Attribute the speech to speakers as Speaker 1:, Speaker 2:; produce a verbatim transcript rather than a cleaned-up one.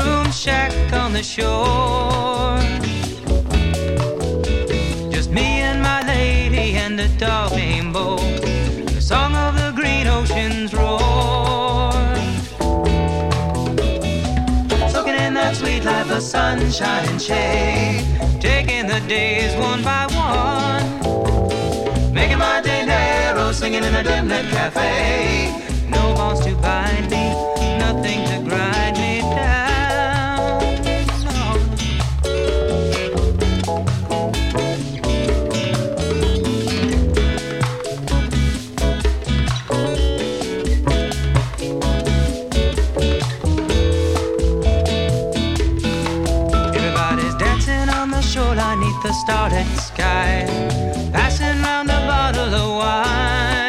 Speaker 1: room shack on the shore. Just me and my lady and a dog named Bo. The song of the green ocean's roar. Soaking in that sweet life of sunshine and shade. Taking the days one by one. Making my dinero, singing in a dim-lit cafe. No bonds to bind me, nothing to grind me down. No. Everybody's dancing on the shoreline 'neath the starlit sky, passing round a bottle of wine.